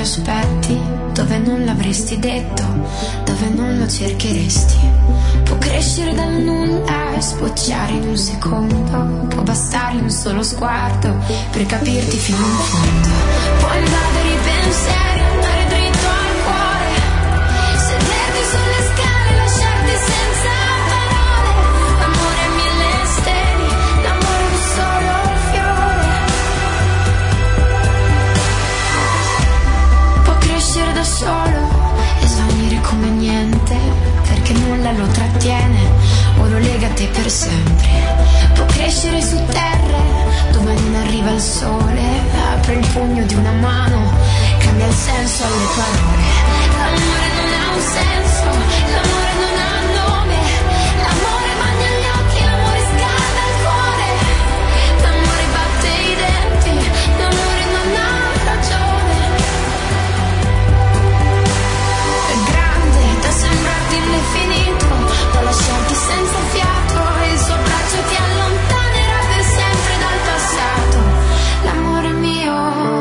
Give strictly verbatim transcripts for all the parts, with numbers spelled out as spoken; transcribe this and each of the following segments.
aspetti, dove non l'avresti detto, dove non lo cercheresti. Può crescere dal nulla e sbocciare in un secondo, può bastargli un solo sguardo per capirti fino in fondo. Può invadere i pensieri, andare dritto al cuore, sederti sulle scale, lasciarti senza parole. L'amore è mille steli, l'amore è un solo fiore. Può crescere da solo e svanire come niente, perché nulla lo trattiene o lo lega a te per sempre. Può crescere su terre dove non arriva il sole, apre il pugno di una mano, cambia il senso alle parole. L'amore non ha un senso, l'amore non ha nome, l'amore bagna gli occhi, l'amore scalda il cuore, l'amore batte i denti, l'amore non ha ragione. È grande da sembrarti indefinito, da lasciarti senza fiato, e il suo braccio ti allontanerà per sempre dal passato. L'amore mio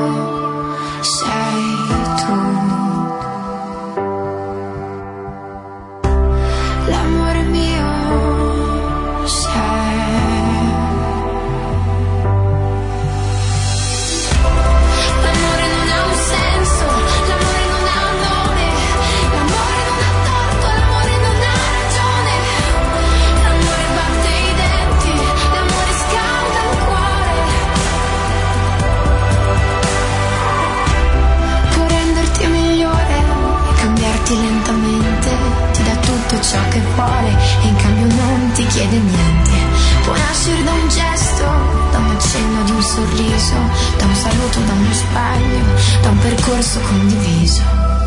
sei tu. L'amore mio sei. L'amore non ha un senso, l'amore non ha nome, l'amore non ha torto, l'amore non ha ragione. L'amore batte i denti, l'amore scalda il cuore. Può renderti migliore e cambiarti lentamente, ti dà tutto ciò che vuole e in cambio non ti chiede niente. Può nascere da un gesto, da un accenno di un sorriso, da un saluto, da uno sbaglio, da un percorso condiviso.